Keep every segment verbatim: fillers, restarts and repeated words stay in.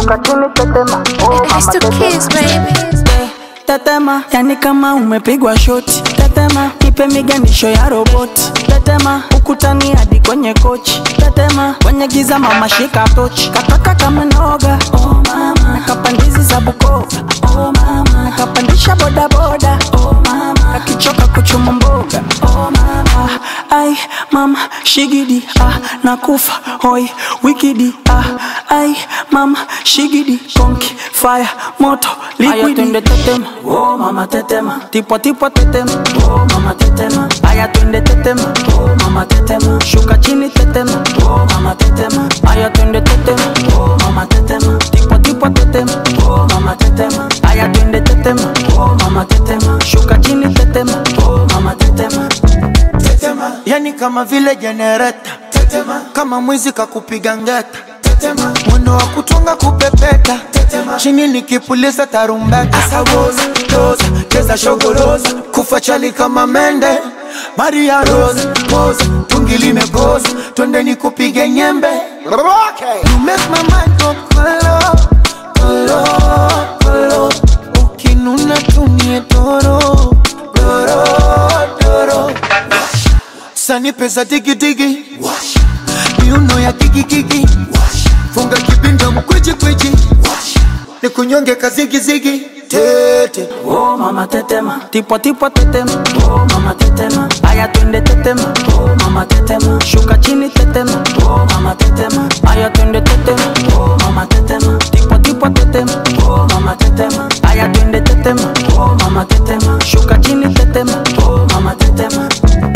shuka chini tetema. Oh mama tetema. Tetema, yani kama umepigwa shoti. Tetema, nipe miganisho ya roboti. Tetema, ukutani hadi kwenye kochi. Tetema, kwenye giza mama shika tochi. Kataka kama noga, oh mama. Nakapandizi za Bukova, oh mama. Nakapandisha boda boda, oh mama. Nakichoka kuchuma mboga, oh mama. Ai, mama, shigidi, ah, nakufa, hoi, wikidi, ah. Ai, mama, shigidi, konki, fire, moto, liquidi. Aya twende tetema, oh mama tetema. Tipo tipo tetema, oh mama tetema. Aya twende tetema, oh mama tetema. Shuka chini tetema, oh mama tetema. Aya twende tetema, oh mama tetema. Tipo tipo tetema, oh mama tetema. Aya twende tetema, oh mama tetema. Shuka chini tetema, oh mama tetema. Tetema, yani kama vile generator. Tetema, kama mwizi kakupiga ngeta. Tetema, mwendo wa kutunga kupepeta. Tetema, chini nikipuliza tarumbeta. Asawoza, doza, keza shogoroza. Kufa chali kama mende. Maria Rose, pose, tungi limekoza. Twende nikupige nyembe. Okay. You make my mind go kolo, kolo, kolo. Ukinuna tumie doro, doro, doro. Sani pesa digi digi. Miuno ya kiki kiki. Funga kibinda mkweji kweji. Nikunyonge kazigi zigi. Tete, oh mama tetema. Tipo tipo tetema, oh mama tetema. Aya twende tetema, oh mama tetema. Shuka chini tetema, oh mama tetema. Aya twende tetema, oh mama tetema. Tipo tipo tetema, oh mama tetema. Aya twende tetema, oh mama tetema. Shuka chini tetema, oh mama tetema.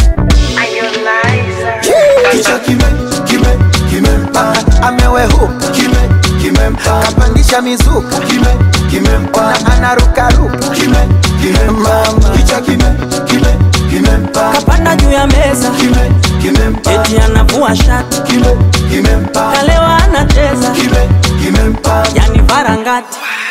Kicha kime, kime, kime mpa. Amewe huka, kime, kime mpa. Kapandisha mizuka, kime, kime mpa. Na anaruka ruka, kime, kime mpa. Kicha kime, kime, kime mpa. Kapanda juu ya meza, kime, kime mpa. eti anavua shati, kime, kime mpa. kalewa anacheza, kime, kime mpa. yani varangati.